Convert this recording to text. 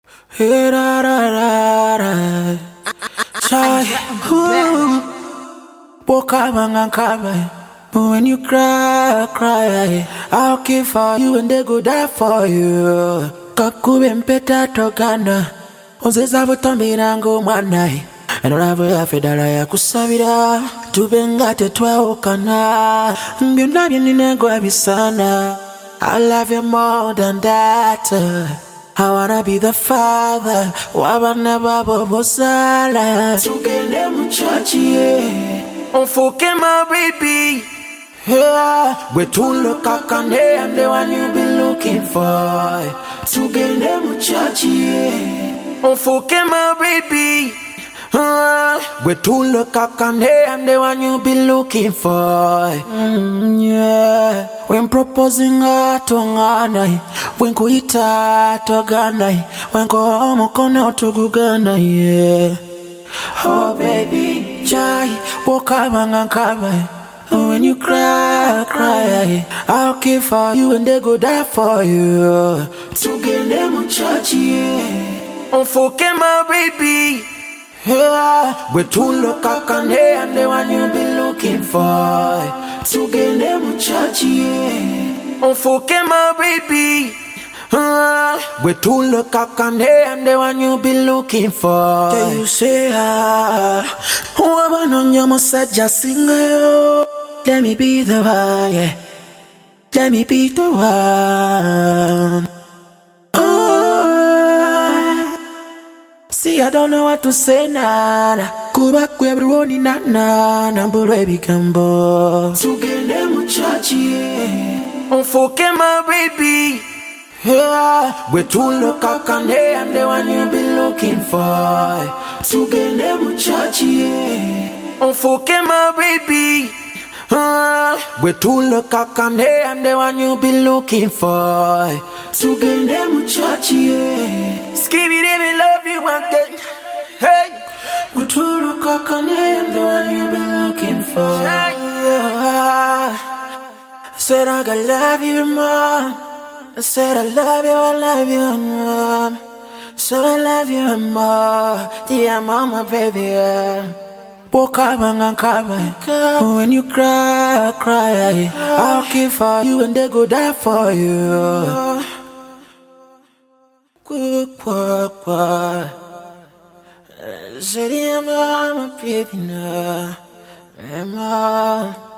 Hey, da, da, da, da. Shy, boka mangankaba. But when you cry, cry, I'll care for you and they go die for you. Kakube mpeta togana. Ozeza butomirango manai. And I'll fedala ya kusabira. Tubengate twaokana. Mbionabia ninengo abisana. I love you more than that. I wanna be the father. Wabana babo bosala. Tugende muchachi, unfuke my baby. Yeah, we two look kakane and the one you been looking for. Tugende muchachi, unfuke my baby. We two look kakane and the one you been looking for. Yeah, when proposing to ngana, when kuita to gana, when go home kono to gugana, yeah. Oh baby, jai, boka mangankaba. When you cry, cry, I'll care for you and they go die for you. Tugende muchachi, unfuke my baby. Yeah, we two look kakane and the one you been looking for. Tugende muchachi, unfuke my baby. We two look kakane and the one you been looking for. Can you say Wabanonya singer? Let me be the one, yeah. Let me be the one. See, I don't know what to say, nana. Kuba kwebroni nana, nambure bikambo. Tugende muchachi, unfuke my baby. Yeah, we two look kakane and the one you been looking for. Tugende muchachi, unfuke my baby. We two look kakane and the one you been looking for. Tugende muchachi, skibby me love you again. Hey, we two look kakane and the one you been looking for. Said I gotta love you more. I said I love you more. Said I love you more. Dear mama, baby. Boka mangankaba. When you cry, cry, I'll care for you and they go die for you. Said dear mama, baby, no.